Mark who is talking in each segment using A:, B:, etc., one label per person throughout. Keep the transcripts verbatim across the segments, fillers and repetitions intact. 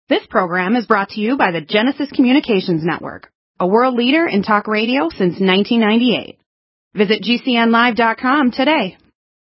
A: This program is brought to you by the Genesis Communications Network, a world leader in talk radio since nineteen ninety-eight. Visit G C N live dot com today.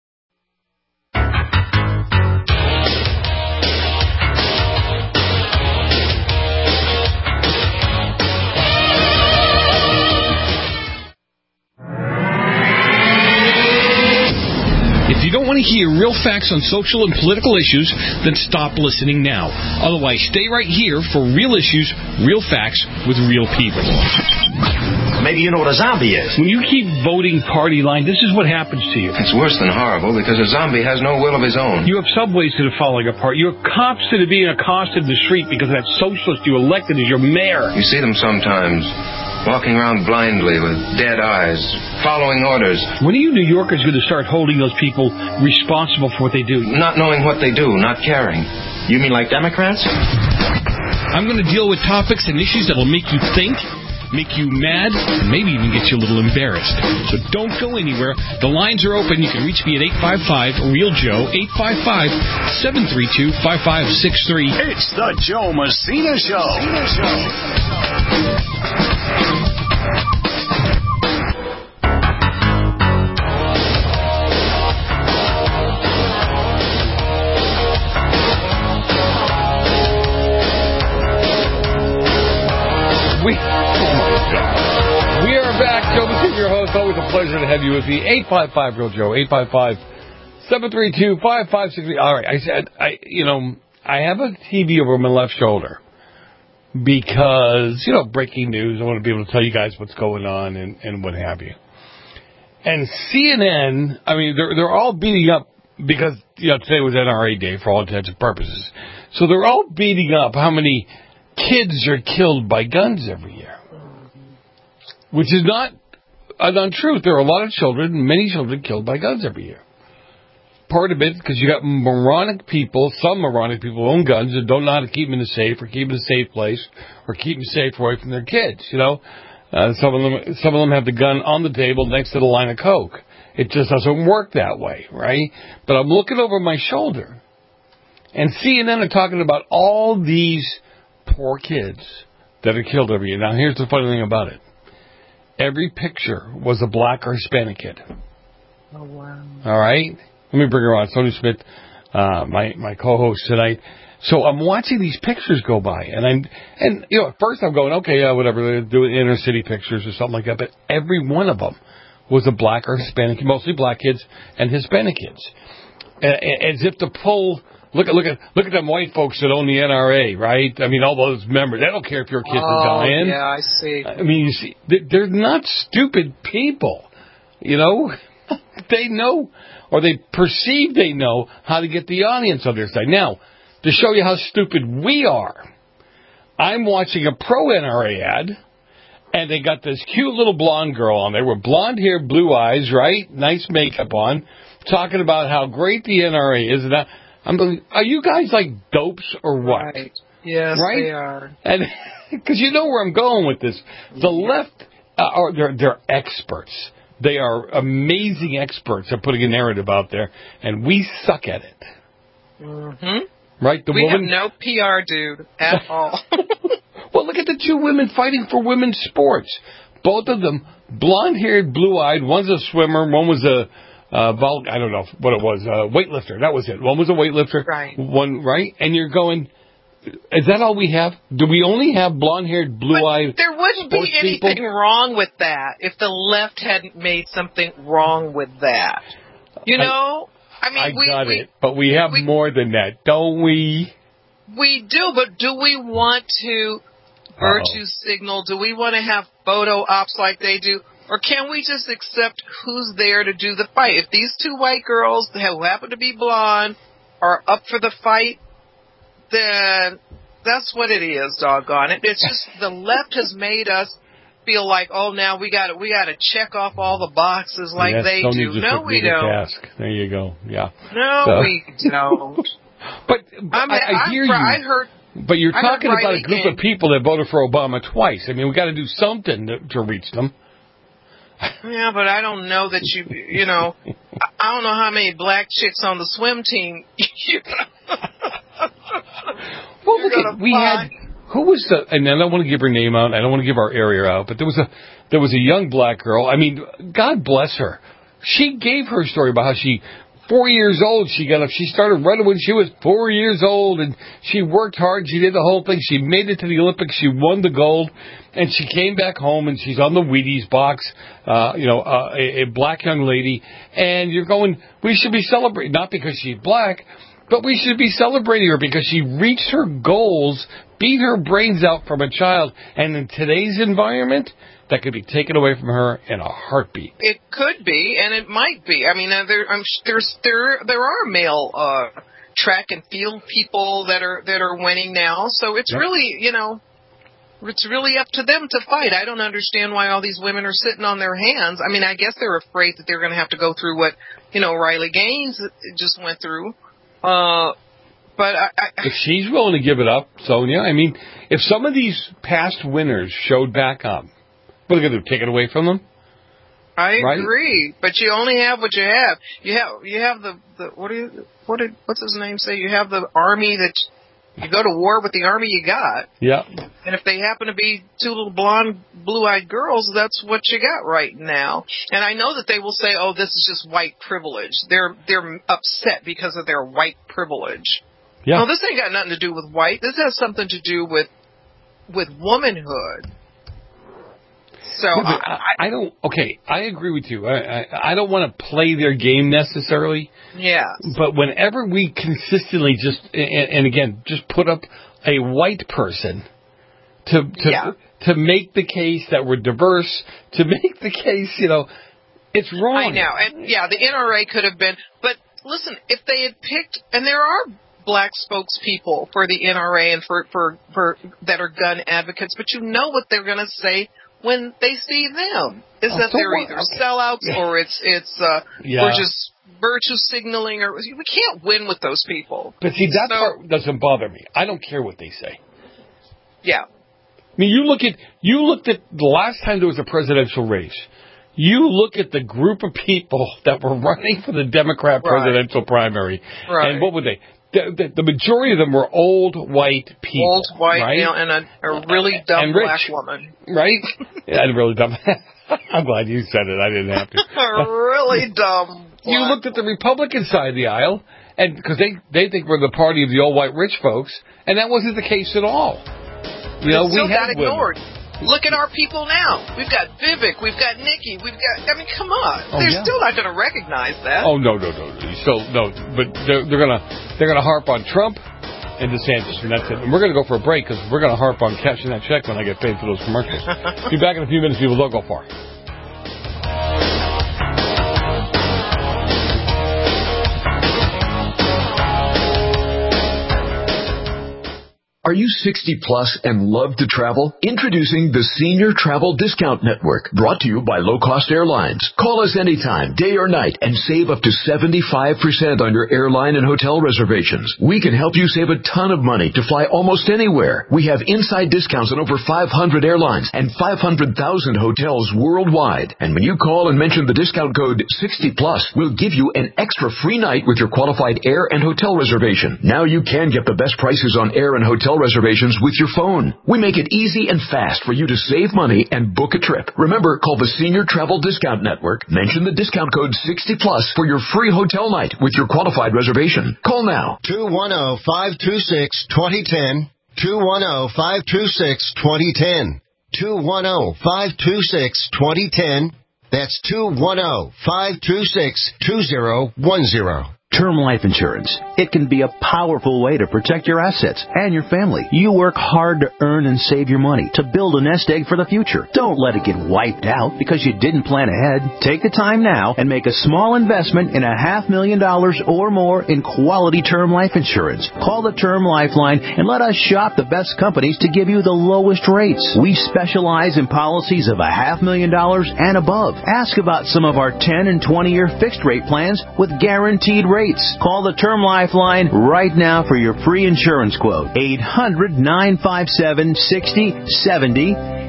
B: If you don't want to hear real facts on social and political issues, then stop listening now. Otherwise, stay right here for real issues, real facts, with real people.
C: Maybe you know what a zombie is.
B: When you keep voting party line, this is what happens to you.
C: It's worse than horrible because a zombie has no will of his own.
B: You have subways that are falling apart. You have cops that are being accosted in the street because that socialist you elected as your mayor.
C: You see them sometimes, walking around blindly with dead eyes, following orders.
B: When are you New Yorkers going to start holding those people responsible for what they do?
C: Not knowing what they do, not caring. You mean like Democrats?
B: I'm going to deal with topics and issues that will make you think, make you mad, and maybe even get you a little embarrassed. So don't go anywhere. The lines are open. You can reach me at eight five five, REAL Joe, eight five five, seven three two, five five six three.
D: It's the Joe Messina Show. Messina Show.
B: We, oh my God. We are back. Joe Messina, your host. Always a pleasure to have you with me. eight five five, REAL Joe, eight five five, seven three two, five five six three. All right. I said, I, you know, I have a T V over my left shoulder because, you know, breaking news. I want to be able to tell you guys what's going on and, and what have you. And C N N, I mean, they're, they're all beating up because, you know, today was N R A Day for all intents and purposes. So they're all beating up how many kids are killed by guns every year, which is not an untruth. There are a lot of children, many children killed by guns every year. Part of it because you got moronic people, some moronic people who own guns and don't know how to keep them in a safe or keep them in a safe place or keep them safe away from their kids. You know, uh, some of them, some of them have the gun on the table next to the line of Coke. It just doesn't work that way, right? But I'm looking over my shoulder, and C N N are talking about all these poor kids that are killed every year. Now, here's the funny thing about it. Every picture was a black or Hispanic kid.
E: Oh, wow.
B: All right? Let me bring her on. Tony Smith, uh, my, my co-host tonight. So I'm watching these pictures go by, and I'm, and, you know, at first I'm going, okay, yeah, whatever, they're doing inner city pictures or something like that, but every one of them was a black or Hispanic, mostly black kids and Hispanic kids. As if to pull... Look at look at look at them white folks that own the N R A, right? I mean, all those members. They don't care if your kids
E: oh,
B: are dying.
E: Yeah, I see.
B: I mean, you see, they're not stupid people. You know, they know, or they perceive they know how to get the audience on their side. Now, to show you how stupid we are, I'm watching a pro N R A ad, and they got this cute little blonde girl on there with blonde hair, blue eyes, right? Nice makeup on, talking about how great the N R A is. And I, I'm, are you guys like dopes or what?
E: Right. Yes,
B: right?
E: they are.
B: And because you know where I'm going with this, the yeah. left uh, are they're, they're experts. They are amazing experts at putting a narrative out there, and we suck at it.
E: Mm-hmm.
B: Right? The
E: we
B: woman
E: have no P R dude at all.
B: Well, look at the two women fighting for women's sports. Both of them blonde-haired, blue-eyed. One's a swimmer. One was a Uh, vol- I don't know what it was, uh, weightlifter. That was it. One was a weightlifter.
E: Right.
B: One, right? And you're going, is that all we have? Do we only have blonde-haired, blue-eyed
E: But there wouldn't be anything
B: people?
E: wrong with that if the left hadn't made something wrong with that. You know? I, I mean,
B: I
E: we...
B: got
E: we,
B: it. But we have
E: we,
B: more than that, don't we?
E: We do, but do we want to virtue Uh-oh. signal? Do we want to have photo ops like they do? Or can we just accept who's there to do the fight? If these two white girls who happen to be blonde are up for the fight, then that's what it is, doggone it. It's just the left has made us feel like, oh, now we got we got to check off all the boxes like
B: yes,
E: they do. No, we don't.
B: Task. There you go. Yeah.
E: No,
B: so.
E: we don't.
B: But, but
E: I, mean,
B: I, I hear
E: you.
B: you.
E: I heard.
B: But you're
E: I
B: talking
E: heard
B: about a group
E: King.
B: of people that voted for Obama twice. I mean, we got to do something to, to reach them.
E: Yeah, but I don't know that you, you know, I don't know how many black chicks on the swim team. You know?
B: Well, look at, we had, who was the, and I don't want to give her name out, I don't want to give our area out, but there was a, there was a young black girl, I mean, God bless her. She gave her story about how she, four years old, she got up, she started running when she was four years old, and she worked hard, she did the whole thing, she made it to the Olympics, she won the gold, and she came back home, and she's on the Wheaties box, uh, you know, uh, a, a black young lady, and you're going, we should be celebrating, not because she's black, but we should be celebrating her because she reached her goals, beat her brains out from a child, and in today's environment, that could be taken away from her in a heartbeat.
E: It could be, and it might be. I mean, uh, there, I'm, there's there there are male uh, track and field people that are that are winning now. So it's yep. really, you know, it's really up to them to fight. I don't understand why all these women are sitting on their hands. I mean, I guess they're afraid that they're going to have to go through what, you know, Riley Gaines just went through. Uh, but I, I,
B: if she's willing to give it up, Sonia, I mean, if some of these past winners showed back up, what are they going to do, take it away from them?
E: I
B: right?
E: agree, but you only have what you have. You have you have the, the what do you what did what's his name say? You have the army that you go to war with the army you got.
B: Yeah.
E: And if they happen to be two little blonde, blue-eyed girls, that's what you got right now. And I know that they will say, "Oh, this is just white privilege." They're they're upset because of their white privilege.
B: Yeah.
E: No, this ain't got nothing to do with white. This has something to do with with womanhood. So
B: yeah, I, I don't. Okay, I agree with you. I, I, I don't want to play their game necessarily.
E: Yeah.
B: But whenever we consistently just and, and again just put up a white person to to
E: yeah.
B: to make the case that we're diverse, to make the case, you know, it's wrong.
E: I know, and yeah, the N R A could have been. But listen, if they had picked, and there are black spokespeople for the N R A and for for for that are gun advocates, but you know what they're going to say when they see them is
B: oh,
E: that they're
B: worry.
E: either
B: okay.
E: sellouts yeah. or it's it's uh,
B: yeah.
E: we're just virtue signaling, or we can't win with those people.
B: But see, that
E: so,
B: part doesn't bother me. I don't care what they say.
E: Yeah.
B: I mean, you look at you looked at the last time there was a presidential race. You look at the group of people that were running for the Democrat
E: right.
B: presidential primary,
E: right.
B: and what were they? The, the, the majority of them were old white people.
E: Old white
B: right?
E: male and a, a really dumb
B: and
E: black
B: rich,
E: woman.
B: Right? Yeah, really dumb. I'm glad you said it. I didn't have to.
E: A really dumb black
B: You looked at the Republican side of the aisle, and because they, they think we're the party of the old white rich folks, and that wasn't the case at all. You know,
E: still
B: we
E: got
B: had
E: ignored.
B: women.
E: Look at our people now. We've got Vivek. We've got Nikki. We've got. I mean, come on.
B: Oh,
E: they're
B: yeah.
E: still not going to recognize that.
B: Oh no, no, no. So no, but they're, they're gonna they're gonna harp on Trump and DeSantis, and that's it. And we're gonna go for a break because we're gonna harp on cashing that check when I get paid for those commercials. Be back in a few minutes, people. Don't go far.
F: Are you sixty plus and love to travel? Introducing the Senior Travel Discount Network, brought to you by Low Cost Airlines. Call us anytime, day or night, and save up to seventy-five percent on your airline and hotel reservations. We can help you save a ton of money to fly almost anywhere. We have inside discounts on over five hundred airlines and five hundred thousand hotels worldwide. And when you call and mention the discount code sixty plus, we'll give you an extra free night with your qualified air and hotel reservation. Now you can get the best prices on air and hotel reservations with your phone. We make it easy and fast for you to save money and book a trip. Remember, call the Senior Travel Discount Network. Mention the discount code sixty plus for your free hotel night with your qualified reservation. Call now.
G: two one zero, five two six, two zero one zero. two one zero, five two six, two zero one zero. two one zero, five two six, two zero one zero. That's two one zero, five two six, two zero one zero.
H: Term life insurance. It can be a powerful way to protect your assets and your family. You work hard to earn and save your money to build a nest egg for the future. Don't let it get wiped out because you didn't plan ahead. Take the time now and make a small investment in a half million dollars or more in quality term life insurance. Call the Term Lifeline and let us shop the best companies to give you the lowest rates. We specialize in policies of a half million dollars and above. Ask about some of our ten and twenty year fixed rate plans with guaranteed rates. Call the Term Lifeline right now for your free insurance quote. eight hundred, nine five seven, six zero seven zero.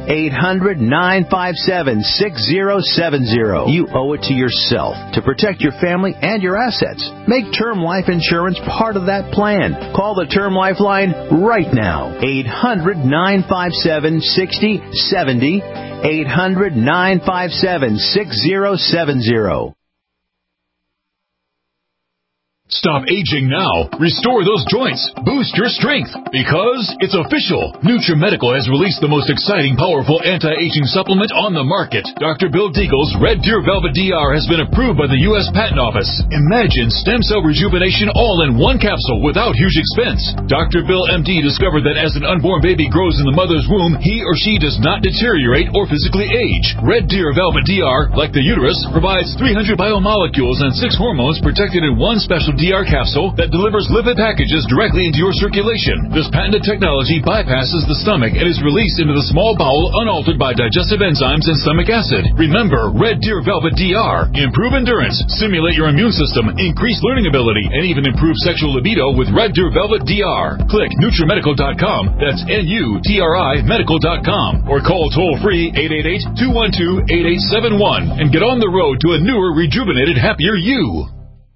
H: eight hundred, nine five seven, six zero seven zero. You owe it to yourself to protect your family and your assets. Make term life insurance part of that plan. Call the Term Life line right now. eight hundred, nine five seven, six zero seven zero. eight hundred, nine five seven, six zero seven zero.
I: Stop aging now. Restore those joints. Boost your strength. Because it's official. NutriMedical has released the most exciting, powerful anti-aging supplement on the market. Doctor Bill Deagle's Red Deer Velvet D R has been approved by the U S Patent Office. Imagine stem cell rejuvenation all in one capsule without huge expense. Doctor Bill M D discovered that as an unborn baby grows in the mother's womb, he or she does not deteriorate or physically age. Red Deer Velvet D R, like the uterus, provides three hundred biomolecules and six hormones protected in one special D R capsule that delivers lipid packages directly into your circulation. This patented technology bypasses the stomach and is released into the small bowel unaltered by digestive enzymes and stomach acid. Remember, Red Deer Velvet D R. Improve endurance, stimulate your immune system, increase learning ability, and even improve sexual libido with Red Deer Velvet D R. Click NutriMedical dot com. That's N U T R I medical dot com. Or call toll-free eight eight eight, two one two, eight eight seven one and get on the road to a newer, rejuvenated, happier you.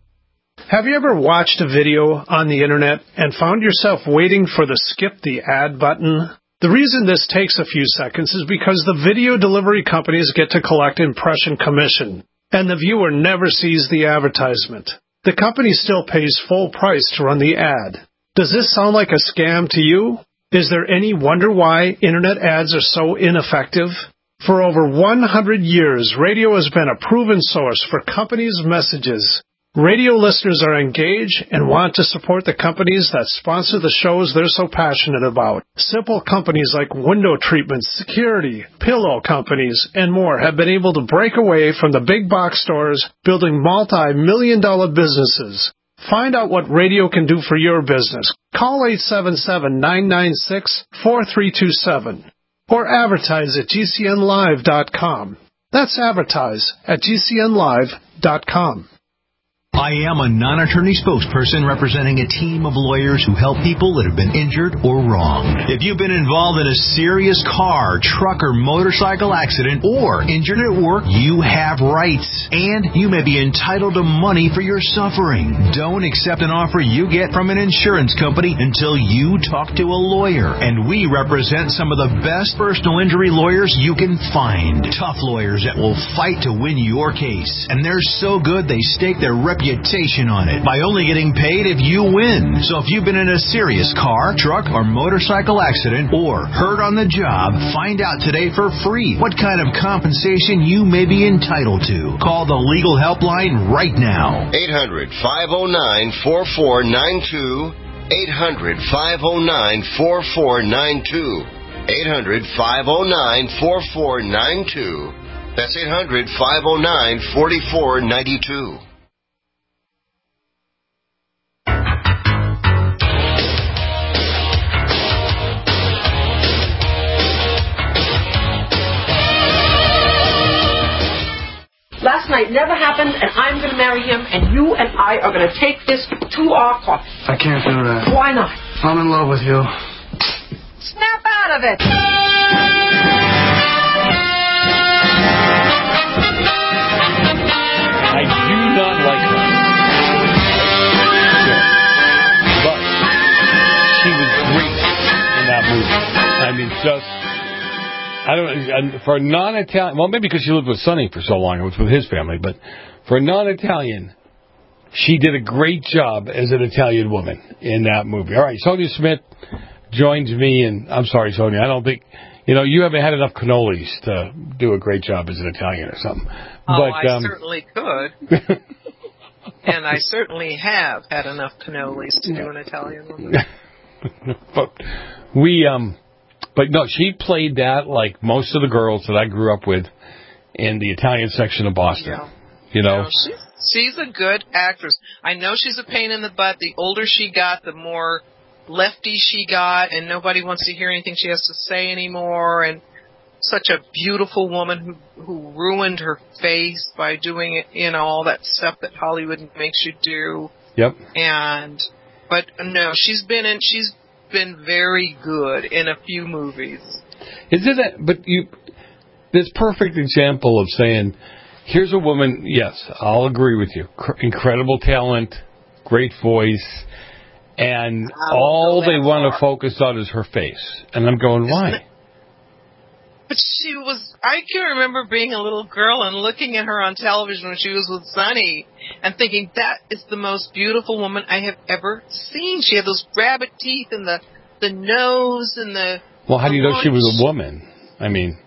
J: Have you ever watched a video on the internet and found yourself waiting for the skip the ad button? The reason this takes a few seconds is because the video delivery companies get to collect impression commission, and the viewer never sees the advertisement. The company still pays full price to run the ad. Does this sound like a scam to you? Is there any wonder why internet ads are so ineffective? For over one hundred years, radio has been a proven source for companies' messages. Radio listeners are engaged and want to support the companies that sponsor the shows they're so passionate about. Simple companies like window treatments, security, pillow companies, and more have been able to break away from the big box stores, building multi-million dollar businesses. Find out what radio can do for your business. Call eight seven seven, nine nine six, four three two seven or advertise at G C N live dot com. That's advertise at G C N live dot com.
K: I am a non-attorney spokesperson representing a team of lawyers who help people that have been injured or wronged. If you've been involved in a serious car, truck, or motorcycle accident or injured at work, you have rights, and you may be entitled to money for your suffering. Don't accept an offer you get from an insurance company until you talk to a lawyer, and we represent some of the best personal injury lawyers you can find. Tough lawyers that will fight to win your case, and they're so good they stake their reputation on it by only getting paid if you win. So if you've been in a serious car, truck, or motorcycle accident or hurt on the job, find out today for free what kind of compensation you may be entitled to. Call the legal helpline right now.
G: eight hundred, five oh nine, four four nine two. eight hundred, five oh nine, four four nine two. eight hundred, five oh nine, four four nine two. That's eight hundred, five oh nine, four four nine two.
L: Last night never happened, and I'm going to marry him, and you and I are going to take this to our court.
M: I can't do that.
L: Why not?
M: I'm in love with you.
L: Snap out of it!
B: I do not like her. But she was great in that movie. I mean, just... I don't for a non-Italian, well, maybe because she lived with Sonny for so long, it was with his family, but for a non-Italian, she did a great job as an Italian woman in that movie. All right, Sonia Smith joins me, and I'm sorry, Sonia, I don't think, you know, you haven't had enough cannolis to do a great job as an Italian or something.
E: Oh,
B: but,
E: I
B: um,
E: certainly could. And I certainly have had enough cannolis to do an Italian woman.
B: But we, um... But no, she played that like most of the girls that I grew up with in the Italian section of Boston.
E: Yeah.
B: You know?
E: No, she's, she's a good actress. I know she's a pain in the butt. The older she got, the more lefty she got, and nobody wants to hear anything she has to say anymore. And such a beautiful woman who, who ruined her face by doing it, you know, all that stuff that Hollywood makes you do.
B: Yep.
E: And, but no, she's been in, she's been very good in a few movies.
B: Isn't it? But you, this perfect example of saying, here's a woman, yes, I'll agree with you. Cr- incredible talent, great voice, and all they want to focus on is her face. And I'm going, why?
E: But she was, I can remember being a little girl and looking at her on television when she was with Sonny and thinking, that is the most beautiful woman I have ever seen. She had those rabbit teeth and the, the nose and the...
B: Well, how do you know
E: lunch.
B: she was a woman? I mean,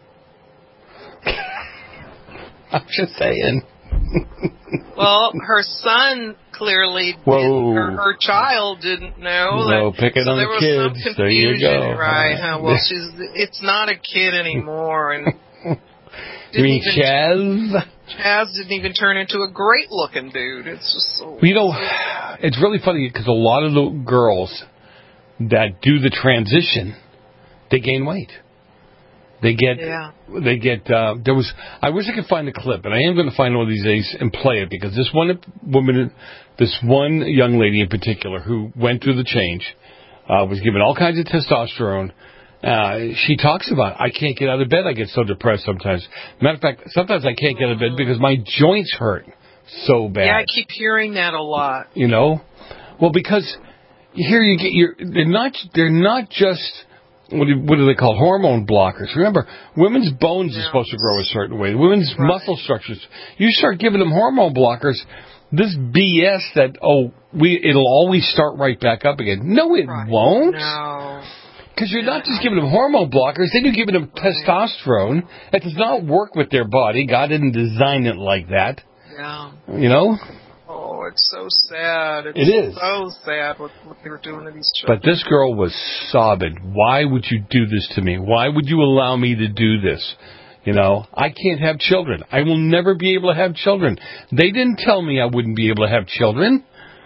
B: I'm just saying.
E: Well, her son clearly,
B: Whoa.
E: her, her child didn't know.
B: No,
E: that,
B: picking
E: so
B: on
E: there
B: the
E: was
B: kids.
E: some
B: There you
E: confusion,
B: go.
E: right? Huh? Well, she's it's not a kid anymore, and
B: you mean
E: even,
B: Chaz?
E: Chaz didn't even turn into a great-looking dude. It's just so.
B: You know, it's really funny because a lot of the girls that do the transition, they gain weight. They get,
E: yeah.
B: they get, uh, there was, I wish I could find the clip, and I am going to find one of these days and play it, because this one woman, this one young lady in particular who went through the change, uh, was given all kinds of testosterone. Uh, she talks about, I can't get out of bed, I get so depressed sometimes. Matter of fact, sometimes I can't get out of bed because my joints hurt so bad.
E: Yeah, I keep hearing that a lot.
B: You know? Well, because here you get, you're, they're not, they're not just, What do, what do they call hormone blockers? Remember, women's bones are supposed to grow a certain way. Women's right. muscle structures. You start giving them hormone blockers, this B S that, oh, we it'll always start right back up again. No, it
E: right.
B: won't.
E: No.
B: Because you're not just giving them hormone blockers, then you're giving them right. testosterone. That does not work with their body. God didn't design it like that.
E: Yeah.
B: You know?
E: Oh, it's so sad. It's
B: it is.
E: so sad what, what they were doing to these children.
B: But this girl was sobbing. Why would you do this to me? Why would you allow me to do this? You know, I can't have children. I will never be able to have children. They didn't tell me I wouldn't be able to have children.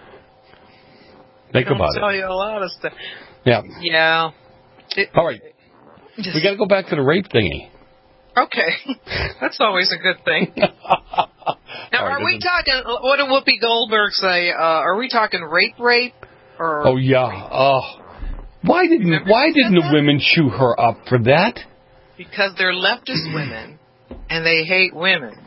B: Think about it.
E: I'll tell you a lot of stuff.
B: Yeah.
E: Yeah. It,
B: All right. Just, we got to go back to the rape thingy.
E: Okay. That's always a good thing. Now, right, are we talking, what did Whoopi Goldberg say? Uh, are we talking rape rape? Or
B: oh, yeah.
E: Rape?
B: Oh. Why didn't Why didn't the women chew her up for that?
E: Because they're leftist women, and they hate women.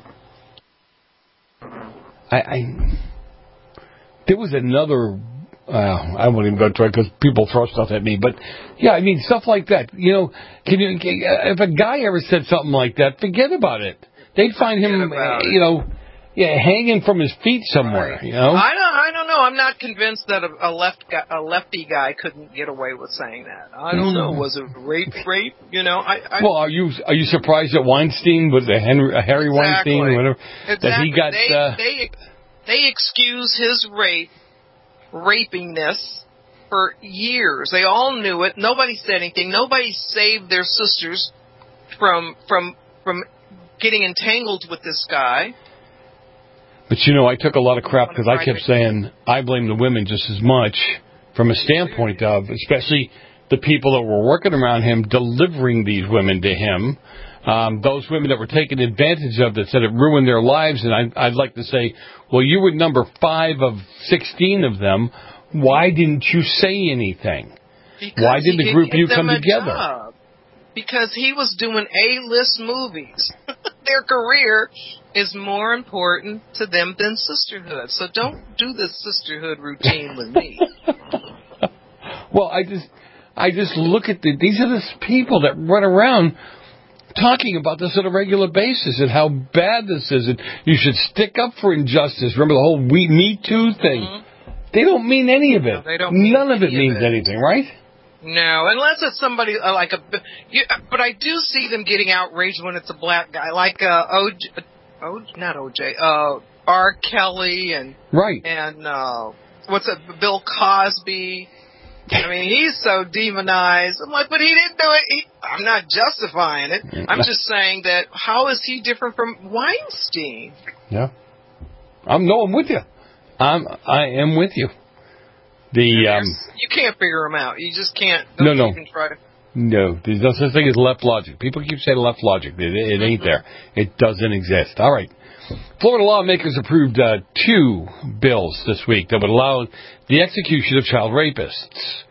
B: I, I There was another, uh, I won't even go to it because people throw stuff at me, but, yeah, I mean, stuff like that. You know, can you, if a guy ever said something like that, forget about it. They'd find him, you know... Yeah, hanging from his feet somewhere,
E: right.
B: you know.
E: I don't, I don't know. I'm not convinced that a, a left, guy, a lefty guy couldn't get away with saying that. I don't know. Was it rape, rape? You know. I, I,
B: well, are you are you surprised that Weinstein, with the Henry, uh, Harry
E: exactly.
B: Weinstein, or whatever,
E: exactly.
B: that he got?
E: They,
B: uh,
E: they they excuse his rape, rapingness for years. They all knew it. Nobody said anything. Nobody saved their sisters from from from getting entangled with this guy.
B: But, you know, I took a lot of crap because I kept saying I blame the women just as much from a standpoint of, especially the people that were working around him, delivering these women to him, um, those women that were taken advantage of that said it ruined their lives. And I, I'd like to say, well, you were number five of sixteen of them. Why didn't you say anything?
E: Because
B: Why did the group you come together?
E: Job. Because he was doing A-list movies. Their career is more important to them than sisterhood. So don't do this sisterhood routine with me.
B: Well, I just, I just look at the, these are the people that run around talking about this on a regular basis and how bad this is, and you should stick up for injustice. Remember the whole We Me Too thing? Mm-hmm. They don't mean any of it.
E: No, they don't mean
B: None of it
E: any
B: means
E: of it.
B: anything, right?
E: No, unless it's somebody uh, like a. You, but I do see them getting outraged when it's a black guy, like uh, O J, O, not O J, uh, R. Kelly and
B: right,
E: and uh, what's it, Bill Cosby. I mean, he's so demonized. I'm like, but he didn't do it. He, I'm not justifying it. I'm just saying that how is he different from Weinstein?
B: Yeah, I'm no, I'm with you. I'm I am with you. The um,
E: you can't figure them out. You just can't.
B: Don't no, no.
E: Even try to.
B: No, there's no such thing as left logic. People keep saying left logic. It, it ain't there. It doesn't exist. All right. Florida lawmakers approved uh, two bills this week that would allow the execution of child rapists.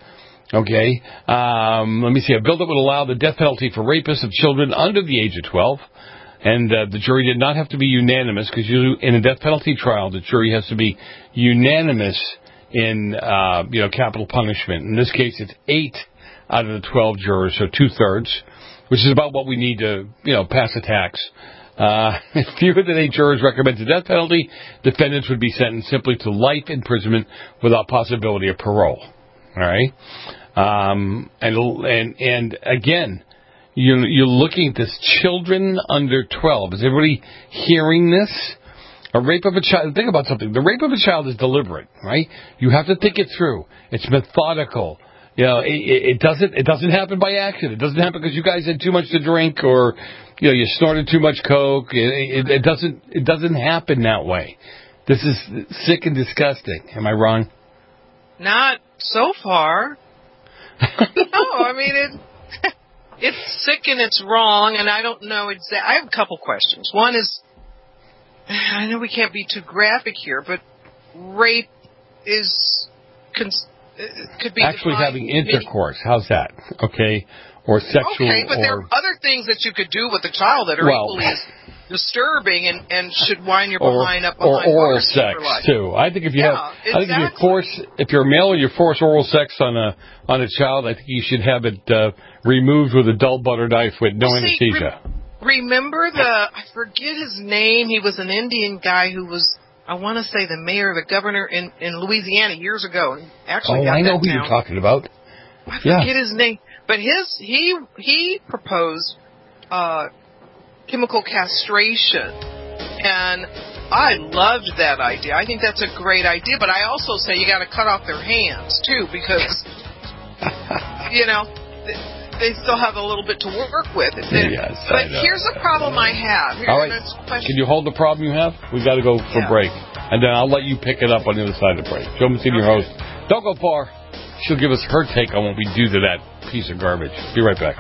B: Okay. Um, let me see. A bill that would allow the death penalty for rapists of children under the age of twelve. And uh, the jury did not have to be unanimous, because in a death penalty trial, the jury has to be unanimous in, uh, you know, capital punishment. In this case, it's eight out of the twelve jurors, so two-thirds, which is about what we need to, you know, pass a tax. Uh, if fewer than eight jurors recommend the death penalty, defendants would be sentenced simply to life imprisonment without possibility of parole. All right? Um, and, and, and again, You're, you're looking at this children under twelve. Is everybody hearing this? A rape of a child. Think about something. The rape of a child is deliberate, right? You have to think it through. It's methodical. You know, it, it doesn't. It doesn't happen by accident. It doesn't happen because you guys had too much to drink, or you know, you snorted too much coke. It, it, it doesn't. It doesn't happen that way. This is sick and disgusting. Am I wrong?
E: Not so far. No, I mean it. It's sick and it's wrong, and I don't know exactly. I have a couple questions. One is, I know we can't be too graphic here, but rape is cons- could be
B: actually having intercourse. How's that? Okay, or sexual.
E: Okay, but
B: or,
E: there are other things that you could do with a child that are
B: well,
E: equally as disturbing and, and should wind your
B: or,
E: behind up
B: or
E: behind
B: oral
E: bars
B: sex
E: for life.
B: too. I think if you
E: Yeah,
B: have,
E: exactly.
B: I think if you force, if you're a male and you force oral sex on a on a child, I think you should have it uh, removed with a dull butter knife with no
E: See,
B: anesthesia.
E: Re- remember the I forget his name. He was an Indian guy who was, I want to say, the mayor, the governor in, in Louisiana years ago. Actually,
B: oh,
E: got
B: I know
E: that
B: who
E: down.
B: you're talking about.
E: I
B: yeah.
E: forget his name, but his he he proposed uh, chemical castration, and I loved that idea. I think that's a great idea, but I also say you got to cut off their hands too, because you know they still have a little bit to work with.
B: Yes,
E: but here's a problem I have. Here's
B: All right, can you hold the problem you have? We've got to go for
E: yeah.
B: break, and then I'll let you pick it up on the other side of the break. Joe Messina, your host. Don't go far. She'll give us her take on what we do to that piece of garbage. Be right back.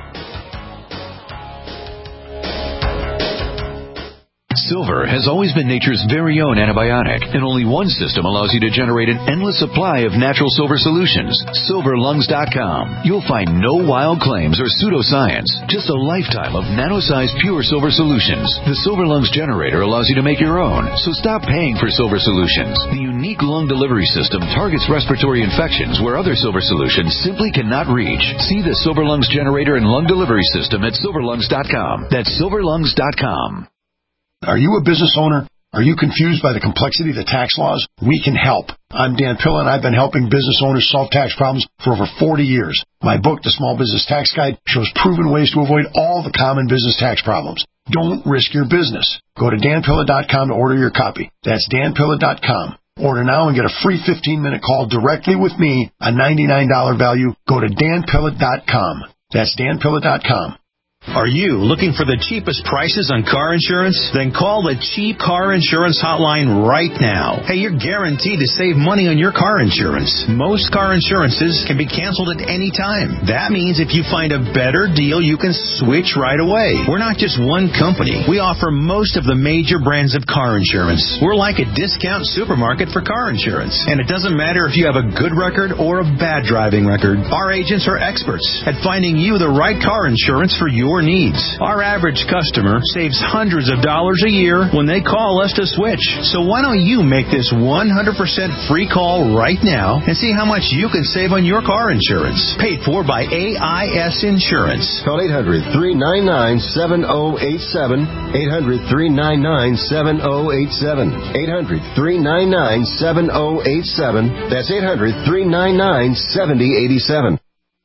K: Silver has always been nature's very own antibiotic, and only one system allows you to generate an endless supply of natural silver solutions. silver lungs dot com. You'll find no wild claims or pseudoscience, just a lifetime of nano-sized pure silver solutions. The Silver Lungs generator allows you to make your own, so stop paying for silver solutions. The unique lung delivery system targets respiratory infections where other silver solutions simply cannot reach. See the Silver Lungs generator and lung delivery system at silver lungs dot com. That's silver lungs dot com.
N: Are you a business owner? Are you confused by the complexity of the tax laws? We can help. I'm Dan Pilla, and I've been helping business owners solve tax problems for over forty years. My book, The Small Business Tax Guide, shows proven ways to avoid all the common business tax problems. Don't risk your business. Go to dan pilla dot com to order your copy. That's dan pilla dot com. Order now and get a free fifteen-minute call directly with me, a ninety-nine dollars value. Go to dan pilla dot com. That's dan pilla dot com.
K: Are you looking for the cheapest prices on car insurance? Then call the Cheap Car Insurance Hotline right now. Hey, you're guaranteed to save money on your car insurance. Most car insurances can be canceled at any time. That means if you find a better deal, you can switch right away. We're not just one company. We offer most of the major brands of car insurance. We're like a discount supermarket for car insurance. And it doesn't matter if you have a good record or a bad driving record. Our agents are experts at finding you the right car insurance for your needs. Our average customer saves hundreds of dollars a year when they call us to switch. So why don't you make this one hundred percent free call right now and see how much you can save on your car insurance. Paid for by A I S Insurance.
G: Call eight hundred, three nine nine, seven oh eight seven. eight hundred, three nine nine, seven oh eight seven. eight hundred, three nine nine, seven oh eight seven. That's eight hundred, three nine nine, seven oh eight seven.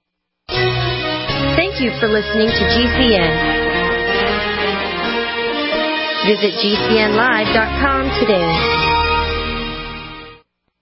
O: Thank you for listening to G C N. Visit G C N live dot com today.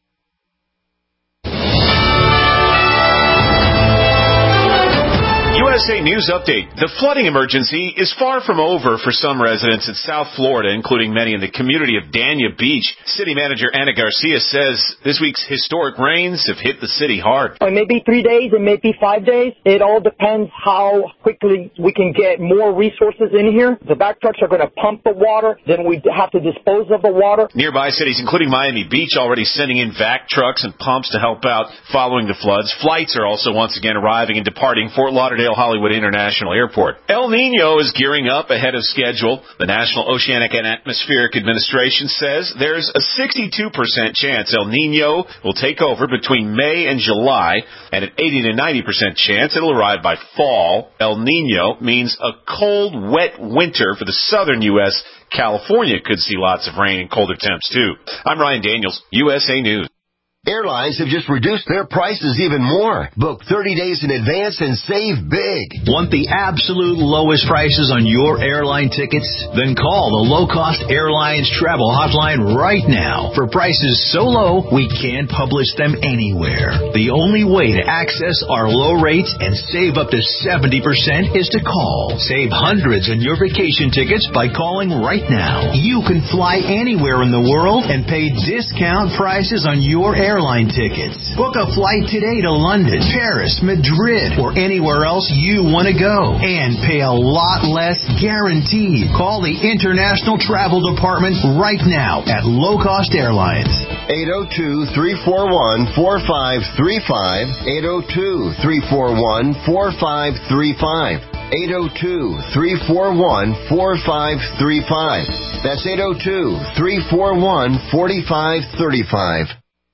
D: U S
P: S A News Update. The flooding emergency is far from over for some residents in South Florida, including many in the community of Dania Beach. City Manager Anna Garcia says this week's historic rains have hit the city hard.
Q: It may be three days, it may be five days. It all depends how quickly we can get more resources in here. The back trucks are going to pump the water, then we have to dispose of the water.
P: Nearby cities, including Miami Beach, already sending in vac trucks and pumps to help out following the floods. Flights are also once again arriving and departing Fort Lauderdale Hollywood International Airport. El Nino is gearing up ahead of schedule. The National Oceanic and Atmospheric Administration says there's a sixty-two percent chance El Nino will take over between May and July, and an eighty to ninety percent chance it'll arrive by fall. El Nino means a cold, wet winter for the southern U S California could see lots of rain and colder temps, too. I'm Ryan Daniels, U S A News.
G: Airlines have just reduced their prices even more. Book thirty days in advance and save big.
K: Want the absolute lowest prices on your airline tickets? Then call the Low Cost Airlines Travel Hotline right now. For prices so low, we can't publish them anywhere. The only way to access our low rates and save up to seventy percent is to call. Save hundreds on your vacation tickets by calling right now. You can fly anywhere in the world and pay discount prices on your airline airline tickets. Book a flight today to London, Paris, Madrid, or anywhere else you want to go. And pay a lot less guaranteed. Call the International Travel Department right now at Low Cost Airlines.
G: eight oh two, three four one, four five three five. eight oh two, three four one, four five three five. eight oh two, three four one, four five three five. That's eight oh two, three four one, four five three five.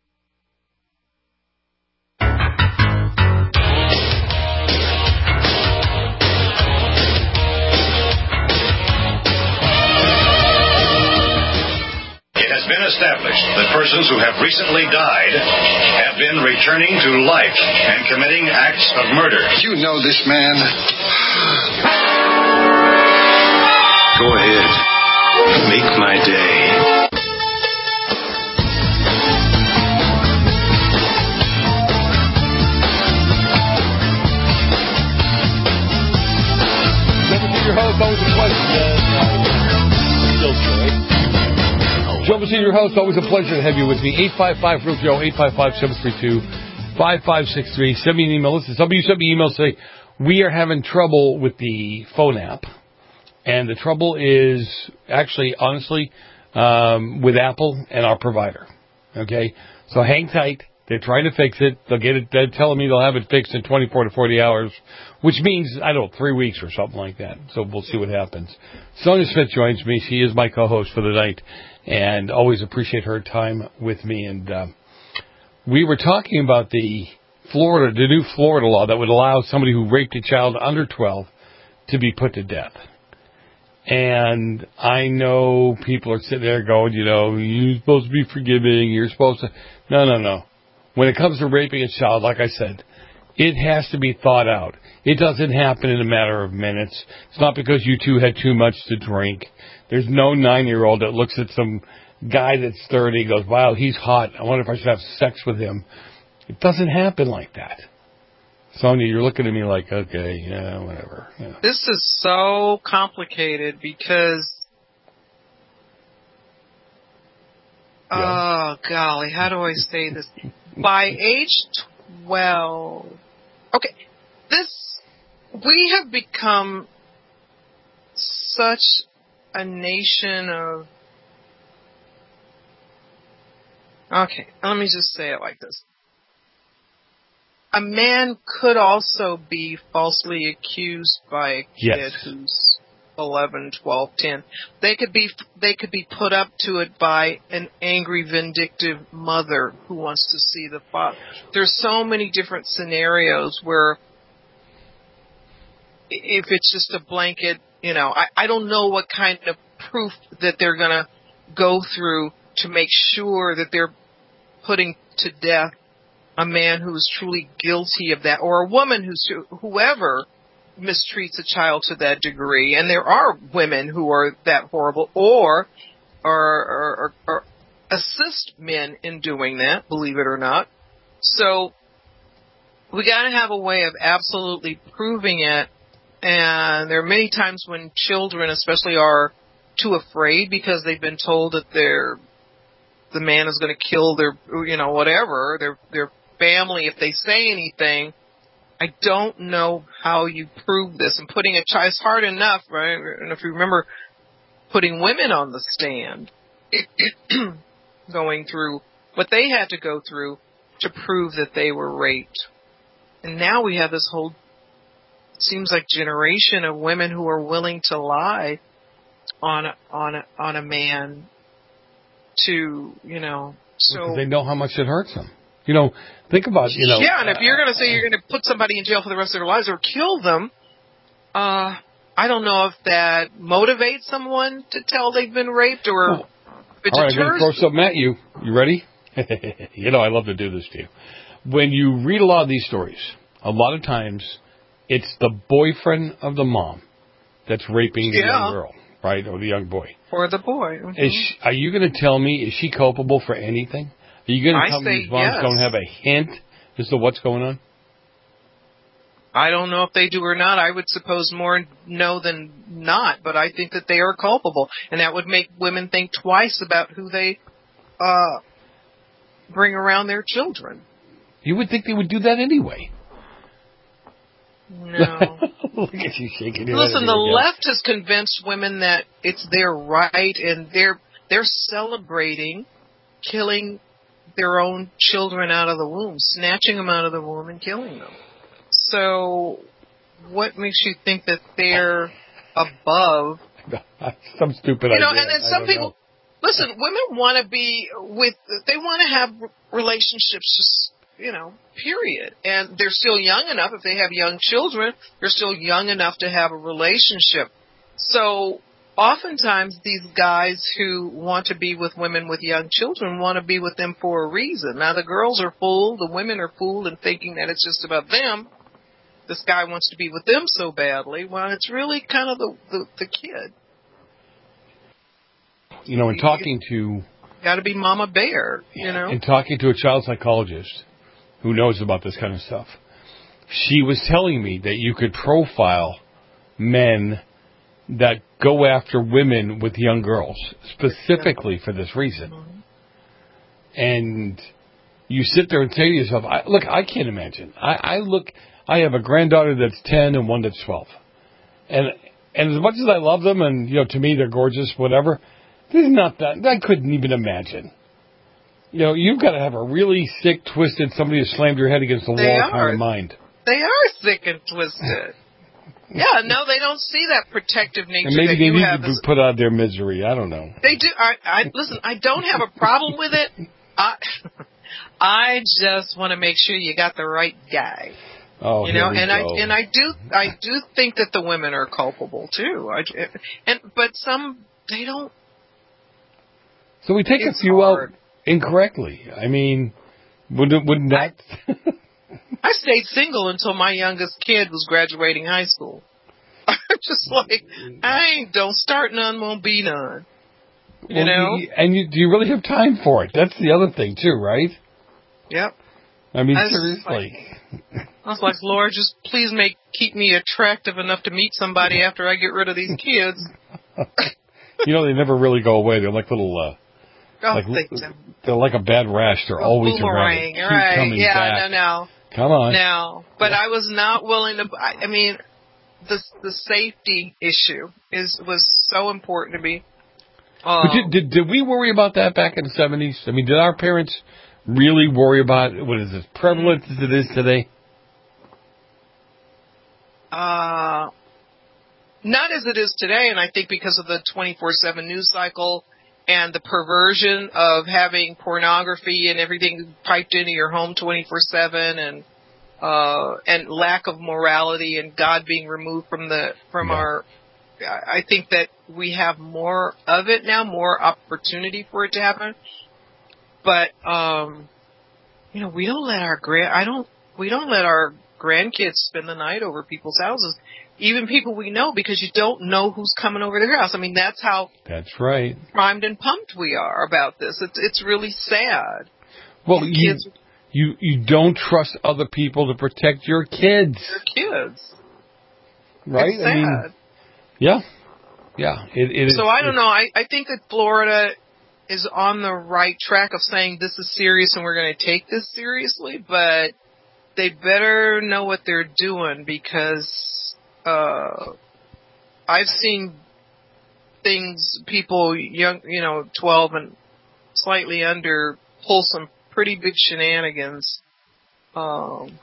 D: Established that persons who have recently died have been returning to life and committing acts of murder.
R: You know this man.
D: Go ahead. Make my day.
B: Your host, always a pleasure. Still Joy. Joe Messina, your host, always a pleasure to have you with me. eight five five, real Joe, eight five five, seven three two, five five six three. Send me an email. Listen, some of you sent me emails say, we are having trouble with the phone app. And the trouble is, actually, honestly, um, with Apple and our provider. Okay? So hang tight. They're trying to fix it. They'll get it. They're telling me they'll have it fixed in twenty-four to forty hours, which means, I don't know, three weeks or something like that. So we'll see what happens. Sonia Smith joins me. She is my co-host for the night, and always appreciate her time with me. And uh, we were talking about the Florida, the new Florida law that would allow somebody who raped a child under twelve to be put to death. And I know people are sitting there going, you know, you're supposed to be forgiving. You're supposed to. No, no, no. When it comes to raping a child, like I said, it has to be thought out. It doesn't happen in a matter of minutes. It's not because you two had too much to drink. There's no nine-year-old that looks at some guy that's thirty and goes, wow, he's hot. I wonder if I should have sex with him. It doesn't happen like that. Sonia, you're looking at me like, okay, yeah, whatever. Yeah.
E: This is so complicated because, yeah. oh, golly, how do I say this? By age twelve, okay, this, we have become such a nation of, okay, let me just say it like this. A man could also be falsely accused by a kid
B: yes.
E: who's eleven, twelve, ten. They could be they could be put up to it by an angry, vindictive mother who wants to see the father. There's so many different scenarios where if it's just a blanket, you know, I, I don't know what kind of proof that they're going to go through to make sure that they're putting to death a man who is truly guilty of that, or a woman who's whoever mistreats a child to that degree. And there are women who are that horrible, or or, or, or assist men in doing that, believe it or not. So we got to have a way of absolutely proving it. And there are many times when children, especially, are too afraid because they've been told that they're the man is going to kill their, you know, whatever, their their family if they say anything. I don't know how you prove this. And putting a child, it's hard enough, right? And if you remember putting women on the stand, going through what they had to go through to prove that they were raped. And now we have this whole, it seems like, generation of women who are willing to lie on a, on a, on a man to, you know, so.
B: Because they know how much it hurts them. You know, think about, you know.
E: Yeah, and if you're going to say you're going to put somebody in jail for the rest of their lives or kill them, uh, I don't know if that motivates someone to tell they've been raped or
B: well,
E: if it
B: all right,
E: deters.
B: I'm going to throw something at you. You ready? You know, I love to do this to you. When you read a lot of these stories, a lot of times it's the boyfriend of the mom that's raping the
E: yeah.
B: young girl, right, or the young boy.
E: Or the boy. Mm-hmm.
B: Is she, are you going to tell me, is she culpable for anything? Are you going to tell me these moms
E: yes.
B: don't have a hint as to what's going on?
E: I don't know if they do or not. I would suppose more no than not, but I think that they are culpable. And that would make women think twice about who they uh, bring around their children.
B: You would think they would do that anyway.
E: No.
B: Look at you shaking your
E: Listen,
B: head.
E: the
B: again.
E: left has convinced women that it's their right, and they're they're celebrating killing their own children out of the womb, snatching them out of the womb and killing them. So what makes you think that they're above?
B: Some stupid
E: You know,
B: idea.
E: and then
B: I
E: some
B: don't
E: people,
B: know.
E: listen, women want to be with, they want to have relationships just, you know, period. And they're still young enough, if they have young children, they're still young enough to have a relationship. So oftentimes these guys who want to be with women with young children want to be with them for a reason. Now the girls are fooled, the women are fooled in thinking that it's just about them. This guy wants to be with them so badly. Well, it's really kind of the, the, the kid.
B: You know, in talking to...
E: Got to be Mama Bear, you know?
B: In talking to a child psychologist who knows about this kind of stuff, she was telling me that you could profile men that go after women with young girls, specifically for this reason. And you sit there and say to yourself, I, look, I can't imagine. I, I look... I have a granddaughter that's ten and one that's twelve. And and as much as I love them, and, you know, to me they're gorgeous, whatever, there's not that. I couldn't even imagine. You know, you've got to have a really sick, twisted, somebody who slammed your head against the wall
E: They
B: kind
E: are.
B: of mind.
E: They are sick and twisted. Yeah, no, they don't see that protective nature
B: And maybe
E: that
B: they
E: you
B: need
E: have.
B: to be
E: As,
B: put out of their misery. I don't know.
E: they do. I, I listen. I don't have a problem with it. I, I just want to make sure you got the right guy.
B: Oh,
E: you know,
B: here we
E: and
B: go.
E: I and I do I do think that the women are culpable too. I, and but some they don't.
B: So we take
E: It's
B: a few
E: hard.
B: out incorrectly. I mean, wouldn't wouldn't that?
E: I stayed single until my youngest kid was graduating high school. Just like I ain't don't start none, won't be none. You
B: well,
E: know,
B: you, and you, do you really have time for it? That's the other thing too, right?
E: Yep.
B: I mean,
E: I was
B: seriously.
E: Like, I was like, Lord, just please make keep me attractive enough to meet somebody after I get rid of these kids.
B: You know, they never really go away. They're like little, uh,
E: Oh,
B: like
E: they don't.
B: they're like a bad rash. They're always around.
E: Boomerang,
B: They keep
E: right?
B: coming
E: Yeah,
B: back.
E: no, no.
B: Come on.
E: No, but I was not willing to. I, I mean, the the safety issue is was so important to me. Um,
B: But did, did did we worry about that back in the seventies? I mean, did our parents really worry about what is as prevalent as it is today?
E: Uh, not as it is today, and I think because of the twenty-four seven news cycle and the perversion of having pornography and everything piped into your home twenty-four seven, and uh, and lack of morality and God being removed from the from
B: Yeah.
E: our. I think that we have more of it now, more opportunity for it to happen. But um, you know, we don't let our grand I don't we don't let our grandkids spend the night over people's houses, even people we know, because you don't know who's coming over their house. I mean, that's how
B: That's right.
E: primed and pumped we are about this. It's it's really sad.
B: Well,
E: These
B: you
E: kids,
B: You you don't trust other people to protect your kids.
E: Your kids.
B: Right?
E: It's sad.
B: I mean, yeah. Yeah. It, it
E: so
B: is,
E: I don't know. I, I think that Florida is on the right track of saying this is serious and we're going to take this seriously, but they better know what they're doing because uh, I've seen things, people young, you know, twelve and slightly under, pull some pretty big shenanigans. Um,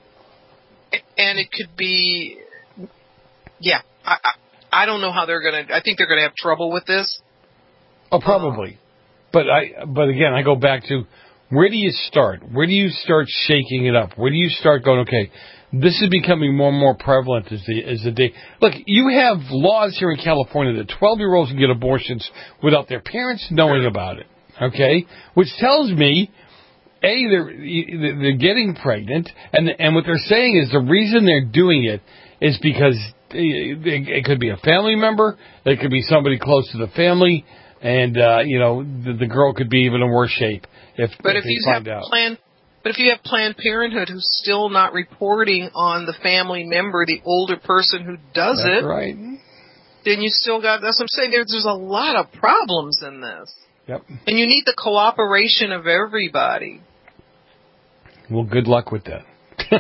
E: and it could be, yeah, I, I, I don't know how they're going to, I think they're going to have trouble with this.
B: Oh, probably. But I, but again, I go back to, where do you start? Where do you start shaking it up? Where do you start going, okay, this is becoming more and more prevalent as the, as the day. Look, you have laws here in California that twelve-year-olds can get abortions without their parents knowing about it, okay? Which tells me, A, they're, they're getting pregnant, and and what they're saying is the reason they're doing it is because it could be a family member, it could be somebody close to the family, and, uh, you know, the, the girl could be even in worse shape if,
E: but
B: if
E: if
B: they
E: you
B: find
E: have
B: out.
E: Planned, but if you have Planned Parenthood who's still not reporting on the family member, the older person who does
B: That's
E: it,
B: right.
E: then you still got, that's what I'm saying, there's, there's a lot of problems in this.
B: Yep.
E: And you need the cooperation of everybody.
B: Well, good luck with that.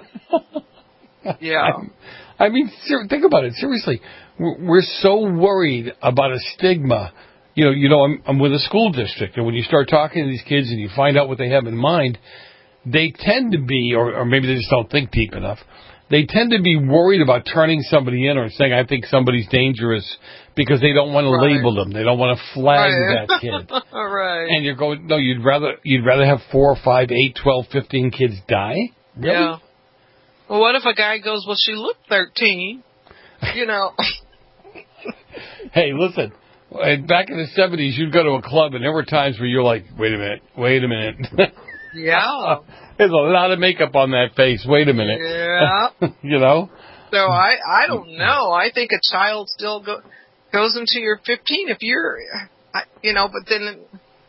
E: Yeah.
B: I, I mean, ser- think about it. Seriously, we're, we're so worried about a stigma. You know, you know, I'm, I'm with a school district, and when you start talking to these kids and you find out what they have in mind, they tend to be, or, or maybe they just don't think deep enough, they tend to be worried about turning somebody in or saying, I think somebody's dangerous, because they don't want to
E: Right.
B: label them. They don't want to flag
E: Right.
B: that kid.
E: Right.
B: And you're going, no, you'd rather you'd rather have four, five, eight, twelve, fifteen kids die? Really?
E: Yeah. Well, what if a guy goes, well, she looked thirteen, you know.
B: Hey, listen, back in the seventies, you'd go to a club, and there were times where you're like, wait a minute, wait a minute.
E: Yeah.
B: There's a lot of makeup on that face. Wait a minute.
E: Yeah.
B: You know?
E: So I, I don't know. I think a child still go, goes into your fifteen if you're, I, you know, but then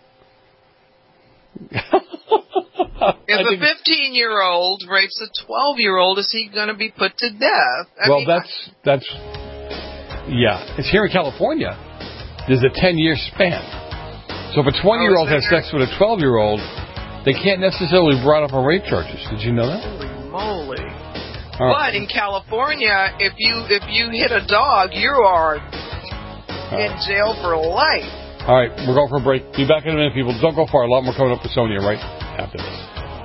E: if a fifteen-year-old rapes a twelve-year-old, is he going to be put to death? I
B: well,
E: mean,
B: that's, that's, yeah. It's here in California. There's a ten-year span. So if a twenty-year-old
E: Oh,
B: has sex with a twelve-year-old, they can't necessarily be brought up on rape charges. Did you know that?
E: Holy moly.
B: All
E: But
B: right.
E: in California, if you if you hit a dog, you are in jail for life.
B: All right, we're going for a break. Be back in a minute, people. Don't go far. A lot more coming up with Sonia right after this.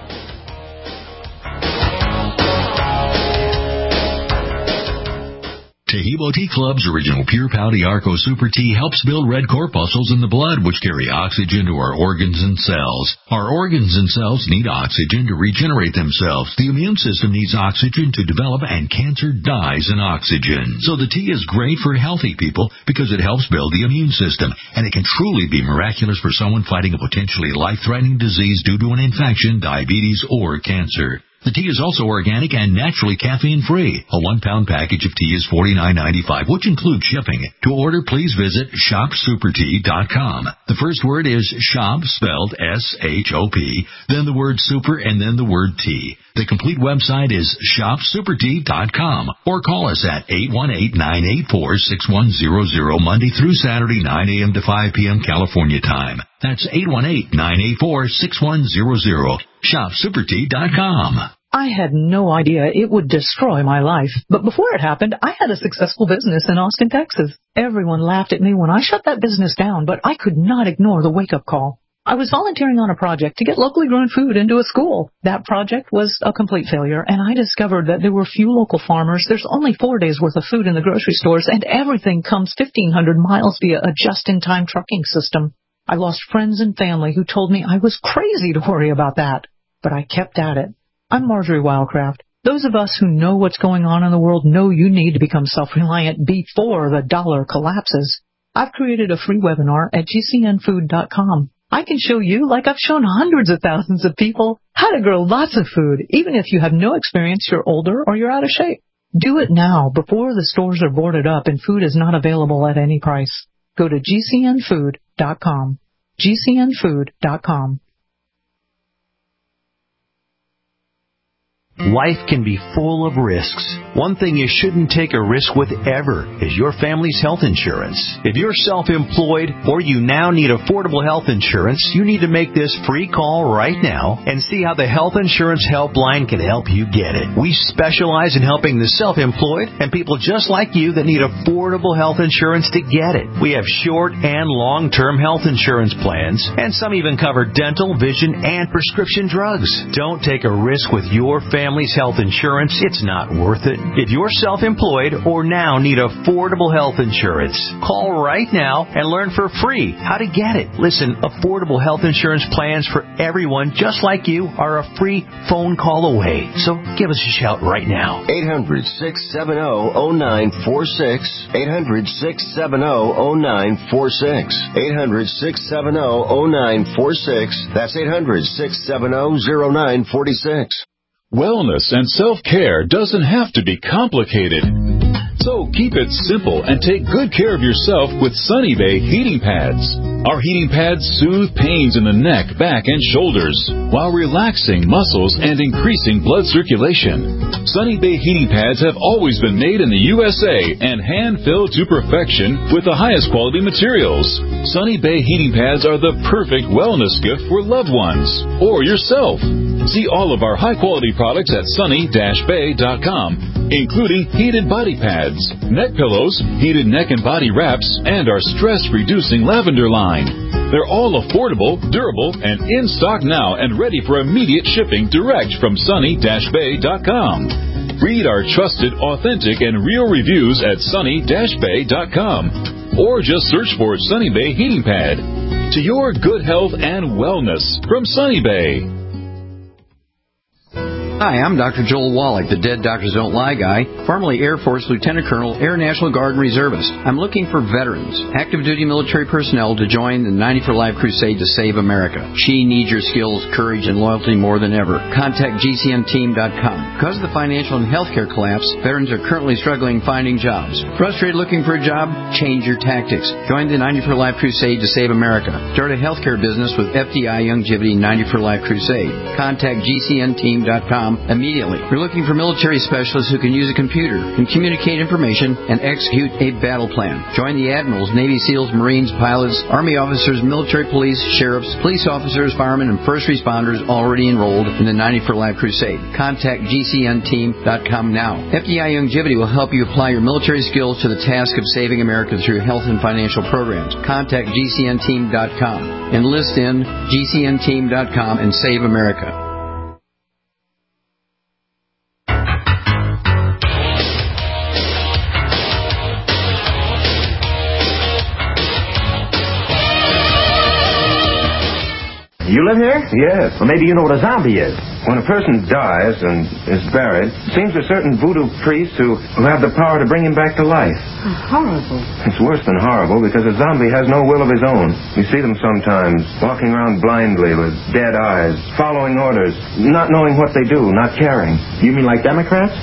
I: Tahibo Tea Club's original Pure Pouty Arco Super Tea helps build red corpuscles in the blood, which carry oxygen to our organs and cells. Our organs and cells need oxygen to regenerate themselves. The immune system needs oxygen to develop, and cancer dies in oxygen. So the tea is great for healthy people because it helps build the immune system, and it can truly be miraculous for someone fighting a potentially life-threatening disease due to an infection, diabetes, or cancer. The tea is also organic and naturally caffeine-free. A one-pound package of tea is forty-nine ninety-five, which includes shipping. To order, please visit shop super tea dot com. The first word is shop, spelled S H O P, then the word super, and then the word tea. The complete website is shop super tea dot com, or call us at eight one eight, nine eight four, six one zero zero, Monday through Saturday, nine a.m. to five p.m. California time. That's eight one eight, nine eight four, six one zero zero. shop super tea dot com.
R: I had no idea it would destroy my life. But before it happened, I had a successful business in Austin, Texas. Everyone laughed at me when I shut that business down, but I could not ignore the wake-up call. I was volunteering on a project to get locally grown food into a school. That project was a complete failure, and I discovered that there were few local farmers. There's only four days worth of food in the grocery stores, and everything comes fifteen hundred miles via a just-in-time trucking system. I lost friends and family who told me I was crazy to worry about that. But I kept at it. I'm Marjorie Wildcraft. Those of us who know what's going on in the world know you need to become self-reliant before the dollar collapses. I've created a free webinar at G C N food dot com. I can show you, like I've shown hundreds of thousands of people, how to grow lots of food, even if you have no experience, you're older, or you're out of shape. Do it now before the stores are boarded up and food is not available at any price. Go to G C N food dot com. G C N food dot com.
H: Life can be full of risks. One thing you shouldn't take a risk with ever is your family's health insurance. If you're self-employed or you now need affordable health insurance, you need to make this free call right now and see how the Health Insurance Helpline can help you get it. We specialize in helping the self-employed and people just like you that need affordable health insurance to get it. We have short and long-term health insurance plans, and some even cover dental, vision, and prescription drugs. Don't take a risk with your family's health insurance. It's not worth it. If you're self-employed or now need affordable health insurance, call right now and learn for free how to get it. Listen, affordable health insurance plans for everyone just like you are a free phone call away. So give us a shout right now.
G: eight hundred, six seven zero, zero nine four six. eight hundred, six seven zero, zero nine four six. eight hundred, six seven zero, zero nine four six. That's eight hundred, six seven zero, zero nine four six.
I: Wellness and self-care doesn't have to be complicated. So keep it simple and take good care of yourself with Sunny Bay heating pads. Our heating pads soothe pains in the neck, back, and shoulders while relaxing muscles and increasing blood circulation. Sunny Bay heating pads have always been made in the U S A and hand-filled to perfection with the highest quality materials. Sunny Bay heating pads are the perfect wellness gift for loved ones or yourself. See all of our high-quality products at sunny dash bay dot com, including heated body pads, neck pillows, heated neck and body wraps, and our stress-reducing lavender line. They're all affordable, durable, and in stock now and ready for immediate shipping direct from sunny dash bay dot com. Read our trusted, authentic, and real reviews at sunny dash bay dot com, or just search for Sunny Bay Heating Pad. To your good health and wellness from Sunny Bay.
S: Hi, I'm Doctor Joel Wallach, the Dead Doctors Don't Lie guy, formerly Air Force Lieutenant Colonel, Air National Guard Reservist. I'm looking for veterans, active duty military personnel to join the ninety for Life crusade to save America. She needs your skills, courage, and loyalty more than ever. Contact G C N team dot com. Because of the financial and healthcare collapse, veterans are currently struggling finding jobs. Frustrated looking for a job? Change your tactics. Join the ninety for Life crusade to save America. Start a healthcare business with F D I Youngevity ninety for Life crusade. Contact G C N team dot com immediately. We're looking for military specialists who can use a computer, can communicate information, and execute a battle plan. Join the admirals, Navy SEALs, Marines, pilots, Army officers, military police, sheriffs, police officers, firemen, and first responders already enrolled in the ninety for Life crusade. Contact G C N team dot com now. F D I Youngevity will help you apply your military skills to the task of saving America through health and financial programs. Contact G C N team dot com. Enlist in G C N team dot com and save America.
C: You live here? Yes. Well, maybe you know what a zombie is. When a person dies and is buried, it seems to certain voodoo priests who, who have the power to bring him back to life.
L: Oh, horrible.
C: It's worse than horrible because a zombie has no will of his own. You see them sometimes walking around blindly with dead eyes, following orders, not knowing what they do, not caring.
Q: You mean like Democrats?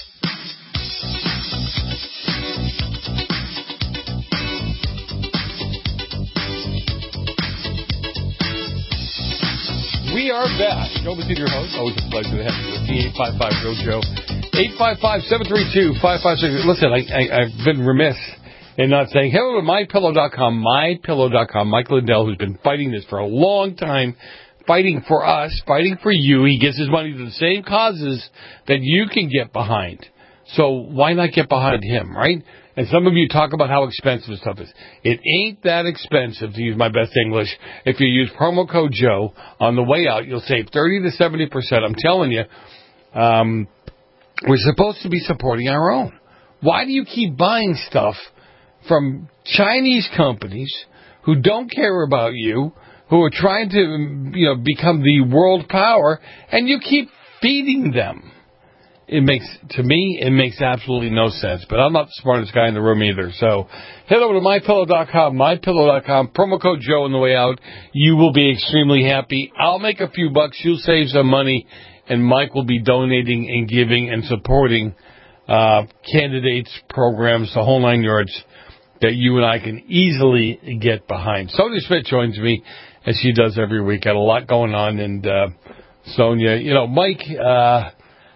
B: We are back. Joe Messina, your host. Always a pleasure to have you with me. eight five five, R E A L, Joe. eight five five, seven three two, five five six. Listen, I, I, I've been remiss in not saying hello to my pillow dot com, my pillow dot com. Mike Lindell, who's been fighting this for a long time, fighting for us, fighting for you. He gives his money to the same causes that you can get behind. So why not get behind him, right? And some of you talk about how expensive stuff is. It ain't that expensive, to use my best English. If you use promo code Joe on the way out, you'll save thirty to seventy percent. I'm telling you, um, we're supposed to be supporting our own. Why do you keep buying stuff from Chinese companies who don't care about you, who are trying to, you know, become the world power, and you keep feeding them? It makes, to me, it makes absolutely no sense. But I'm not the smartest guy in the room either. So head over to my pillow dot com, my pillow dot com, promo code Joe on the way out. You will be extremely happy. I'll make a few bucks. You'll save some money. And Mike will be donating and giving and supporting uh, candidates, programs, the whole nine yards that you and I can easily get behind. Sonia Schmidt joins me, as she does every week. Got a lot going on. And uh, Sonia, you know, Mike... Uh,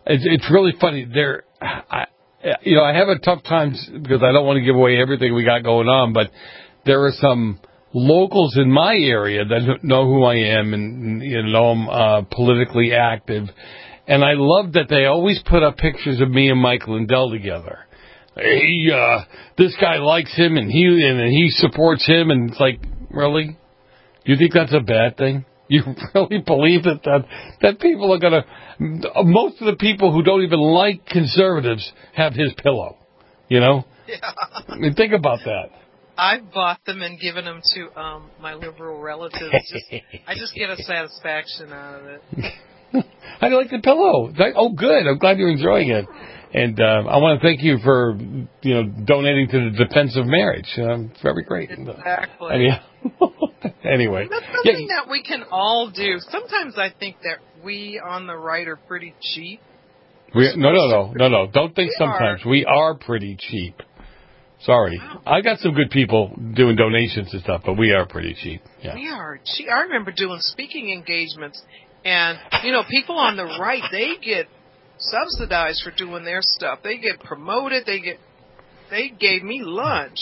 B: it's, it's really funny. There, I, you know, I have a tough time because I don't want to give away everything we got going on, but there are some locals in my area that know who I am and, you know, I'm uh, politically active. And I love that they always put up pictures of me and Mike Lindell together. He, uh, this guy likes him and he, and he supports him. And it's like, really? You think that's a bad thing? You really believe that, that, that people are going to, most of the people who don't even like conservatives have his pillow, you know?
E: Yeah.
B: I mean, think about that.
E: I've bought them and given them to um, my liberal relatives. Just, I just get a satisfaction out of it.
B: How do you like the pillow? Oh, good. I'm glad you're enjoying it. And uh, I want to thank you for, you know, donating to the defense of marriage. Um, it's very great.
E: Exactly.
B: I mean, anyway.
E: That's something yeah. that we can all do. Sometimes I think that we on the right are pretty cheap.
B: We, no, no, no, no, no. Don't think
E: we
B: sometimes.
E: Are.
B: We are pretty cheap. Sorry. Wow. I got some good people doing donations and stuff, but we are pretty cheap. Yeah.
E: We are cheap. I remember doing speaking engagements, and, you know, people on the right, they get subsidized for doing their stuff. They get promoted. They get, they gave me lunch.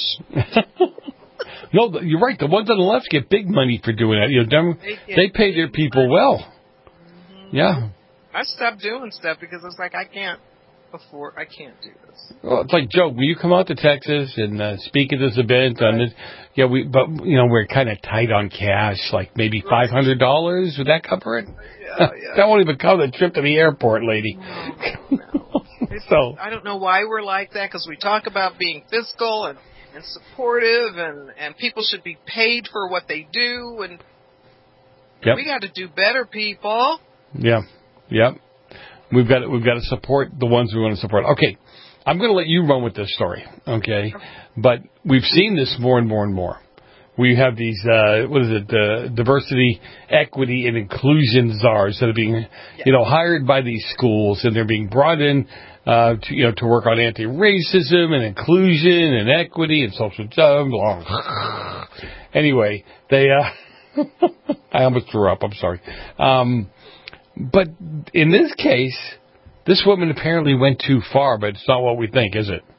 B: No, you're right. The ones on the left get big money for doing that. You know, them, they, they pay their people money. well. Mm-hmm. Yeah.
E: I stopped doing stuff because it's like I can't afford. I can't do this.
B: Well, it's like, Joe, will you come out to Texas and uh, speak at this event? On this? Yeah, we. But you know, we're kind of tight on cash. Like maybe five hundred dollars. Would that cover it?
E: Yeah, yeah.
B: That won't even cover the trip to the airport, lady.
E: No, no.
B: So
E: I don't know why we're like that, because we talk about being fiscal and, and supportive, and, and people should be paid for what they do, and
B: yep.
E: we got to do better, people.
B: Yeah, yep. We've got we've got to support the ones we want to support. Okay, I'm going to let you run with this story, okay? But we've seen this more and more and more. We have these, uh, what is it, uh, diversity, equity, and inclusion czars that are being, yeah. you know, hired by these schools, and they're being brought in, uh, to, you know, to work on anti-racism and inclusion and equity and social justice. Anyway, they, uh, I almost threw up. I'm sorry. Um, but in this case, this woman apparently went too far, but it's not what we think, is it?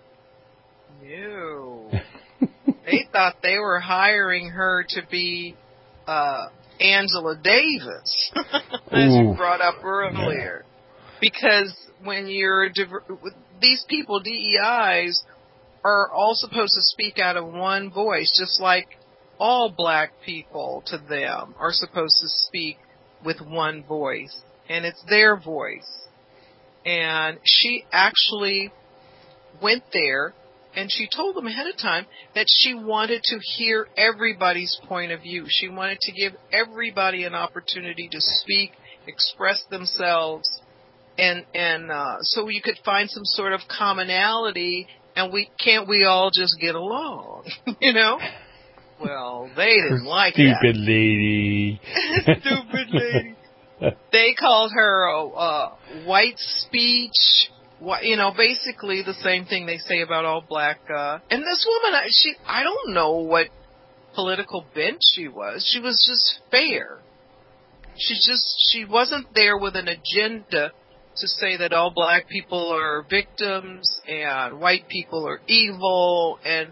E: They thought they were hiring her to be uh, Angela Davis, as Ooh. you brought up earlier. Yeah. Because when you're diver- these people, D E Is, are all supposed to speak out of one voice, just like all black people to them are supposed to speak with one voice, and it's their voice. And she actually went there. And she told them ahead of time that she wanted to hear everybody's point of view. She wanted to give everybody an opportunity to speak, express themselves, and and uh, so you could find some sort of commonality. And we can't we all just get along, you know? Well, they didn't like
B: Stupid
E: that.
B: Stupid lady.
E: Stupid lady. They called her uh, white speech. What, you know, basically the same thing they say about all black, uh, and this woman, she, I don't know what political bent she was. She was just fair. She just, she wasn't there with an agenda to say that all black people are victims and white people are evil, and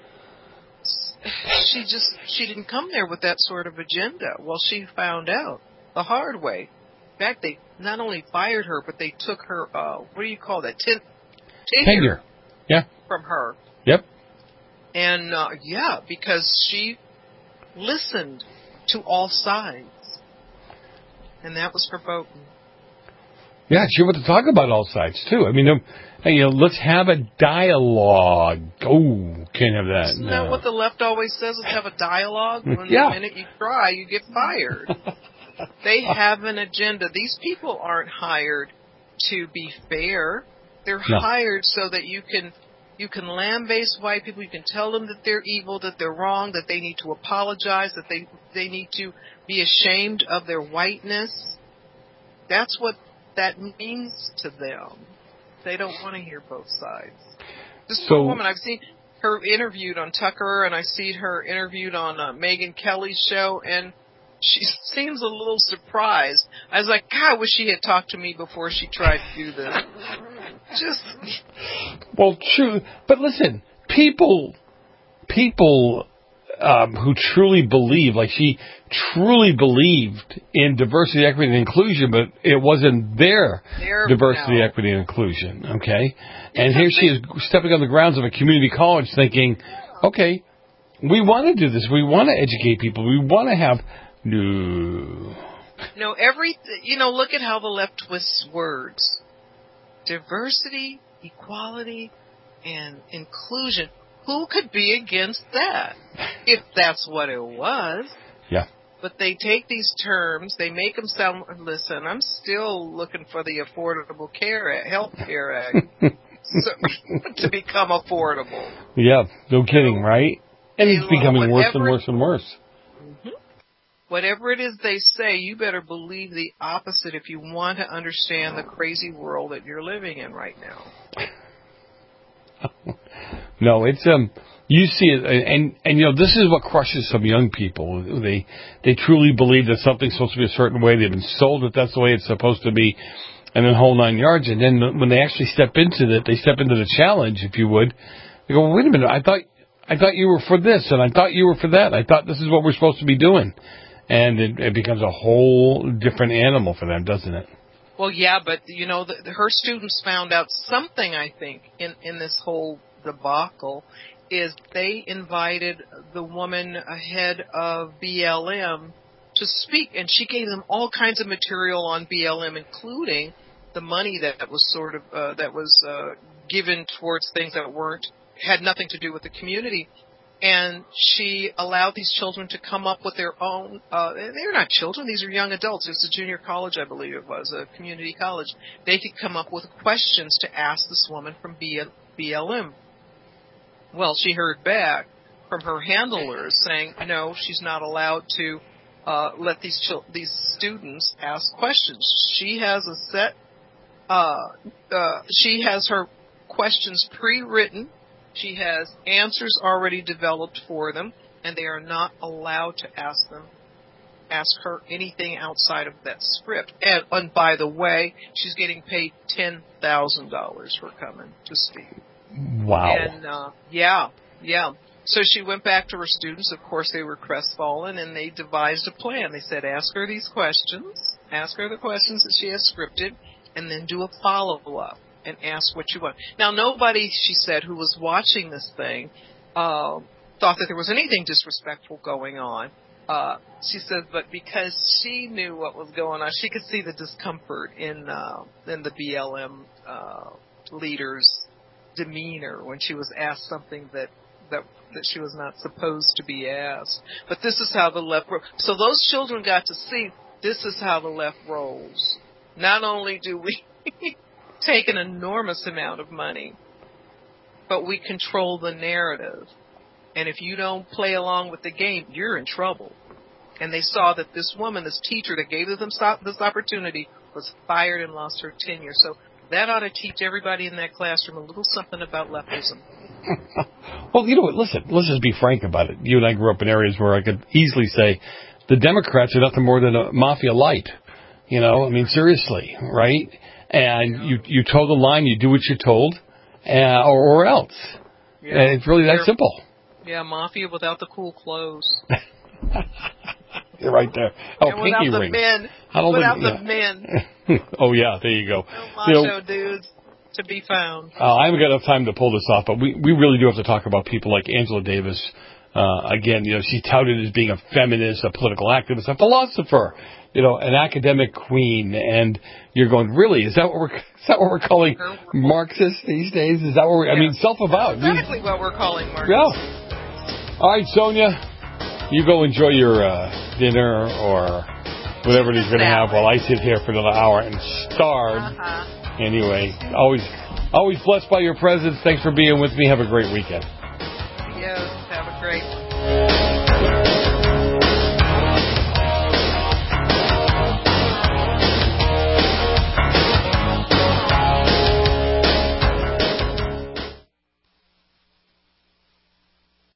E: she just, she didn't come there with that sort of agenda. Well, she found out the hard way. In fact, they not only fired her, but they took her, uh, what do you call that? Ten- tenure.
B: Tenure. Yeah.
E: From her.
B: Yep.
E: And, uh, yeah, because she listened to all sides. And that was verboten.
B: Yeah, she wanted to talk about all sides, too. I mean, um, you know, let's have a dialogue. Oh, can't have that.
E: Isn't
B: no.
E: that what the left always says? Let's have a dialogue. When
B: yeah.
E: the minute you try, you get fired. They have an agenda. These people aren't hired to be fair. They're no. hired so that you can you can lambaste white people. You can tell them that they're evil, that they're wrong, that they need to apologize, that they they need to be ashamed of their whiteness. That's what that means to them. They don't want to hear both sides. This
B: so,
E: poor woman, I've seen her interviewed on Tucker, and I see her interviewed on uh, Megyn Kelly's show, and she seems a little surprised. I was like, God, I wish she had talked to me before she tried to do this. Just.
B: Well, true. But listen, people, people um, who truly believe, like she truly believed in diversity, equity, and inclusion, but it wasn't their
E: There,
B: diversity,
E: no.
B: equity, and inclusion, okay? And here she is stepping on the grounds of a community college thinking, okay, we want to do this. We want to educate people. We want to have... No.
E: No, every, you know, look at how the left twists words. Diversity, equality, and inclusion. Who could be against that? If that's what it was.
B: Yeah.
E: But they take these terms, they make them sound, listen, I'm still looking for the Affordable Care Act, Health Care Act so, to become affordable.
B: Yeah, no kidding, right? And it's becoming worse and
E: whatever-
B: worse and worse.
E: Mhm. Whatever it is they say, you better believe the opposite if you want to understand the crazy world that you're living in right now.
B: No, it's um, you see it, and and you know this is what crushes some young people. They they truly believe that something's supposed to be a certain way. They've been sold that that's the way it's supposed to be, and then whole nine yards. And then when they actually step into it, they step into the challenge, if you would. They go, well, wait a minute, I thought I thought you were for this, and I thought you were for that. I thought this is what we're supposed to be doing, and it, it becomes a whole different animal for them, doesn't it?
E: Well, yeah, but, you know, the, the, her students found out something, I think, in, in this whole debacle, is they invited the woman head of B L M to speak, and she gave them all kinds of material on B L M, including the money that was sort of, uh, that was uh, given towards things that weren't, had nothing to do with the community. And she allowed these children to come up with their own, uh, they're not children, these are young adults. It's a junior college, I believe it was, a community college. They could come up with questions to ask this woman from B L M. Well, she heard back from her handlers saying, no, she's not allowed to uh, let these chil- these students ask questions. She has a set, uh, uh, she has her questions pre-written. She has answers already developed for them, and they are not allowed to ask them, ask her anything outside of that script. And, and by the way, she's getting paid ten thousand dollars for coming to speak.
B: Wow.
E: And, uh, yeah, yeah. So she went back to her students. Of course, they were crestfallen, and they devised a plan. They said, ask her these questions, ask her the questions that she has scripted, and then do a follow-up. And ask what you want. Now, nobody, she said, who was watching this thing uh, thought that there was anything disrespectful going on. Uh, she said, but because she knew what was going on, she could see the discomfort in uh, in the B L M uh, leader's demeanor when she was asked something that, that that she was not supposed to be asked. But this is how the left rolls. So those children got to see this is how the left rolls. Not only do we take an enormous amount of money, but we control the narrative. And if you don't play along with the game, you're in trouble. And they saw that this woman, this teacher that gave them this opportunity, was fired and lost her tenure. So that ought to teach everybody in that classroom a little something about leftism.
B: Well, you know what? Listen, let's just be frank about it. You and I grew up in areas where I could easily say the Democrats are nothing more than a mafia light. You know, I mean, seriously, right? And you you toe the line, you do what you're told, uh, or, or else.
E: Yeah.
B: And it's really that
E: They're,
B: simple.
E: Yeah, mafia without the cool clothes.
B: You're right there. Oh,
E: and
B: pinky
E: without
B: ring.
E: The men,
B: I don't
E: without
B: think,
E: the
B: yeah.
E: men.
B: Oh, yeah, there you go.
E: No macho
B: you know,
E: dudes to be found.
B: Uh, I haven't got enough time to pull this off, but we, we really do have to talk about people like Angela Davis. Uh, again, you know, she's touted as being a feminist, a political activist, a philosopher, you know, an academic queen. And you're going, really? Is that what we're, is that what we're calling Marxists these days? Is that what we're, I mean, self-avowed.
E: That's exactly what we're calling Marxists.
B: Yeah. All right, Sonia, you go enjoy your uh, dinner or whatever it is you're going to have while I sit here for another hour and starve. Uh-huh. Anyway, always, always blessed by your presence. Thanks for being with me. Have a great weekend.
E: Yes, have a great one.